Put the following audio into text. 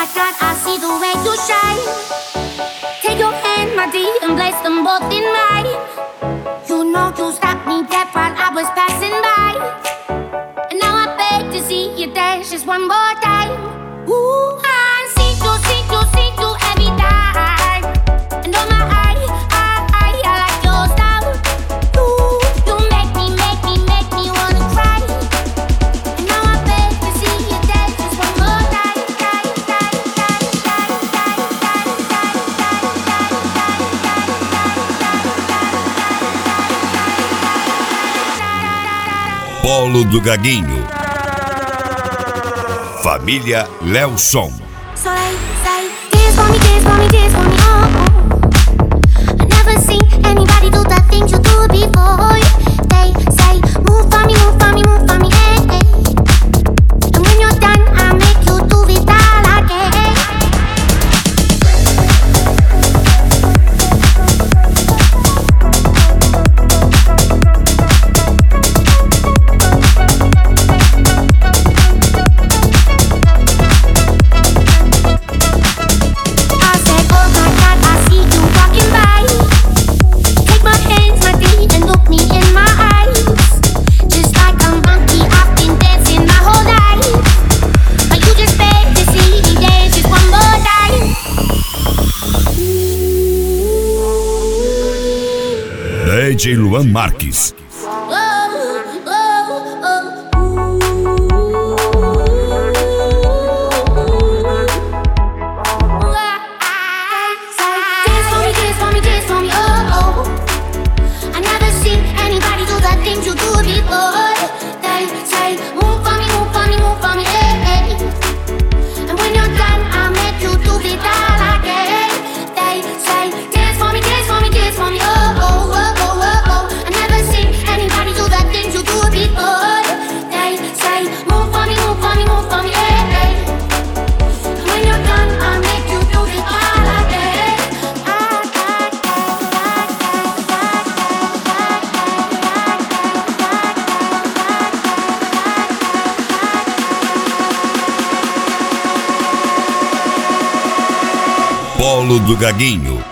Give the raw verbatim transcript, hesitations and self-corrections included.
God, I see the way you shine. Take your hand, my dear, and place them both in mine. You know you stopped me dead while I was passing by. And now I beg to see you dance just one more time. Ooh, I see you, see you, see you every time. And on my eye, I, I, I like your style. You, you make me, make me, make me wanna cry. And now I beg to see you dance just one more time. Polo do Gaguinho. Família Lelson. So they say, dance for me, dance for me, dance for me, oh, oh. I never seen anybody do the things you do before. They say, move for me, move for me, move for me, hey, hey. And when you're done, I'll make you do it all again. D J Luan Marques. Polo do Gaguinho.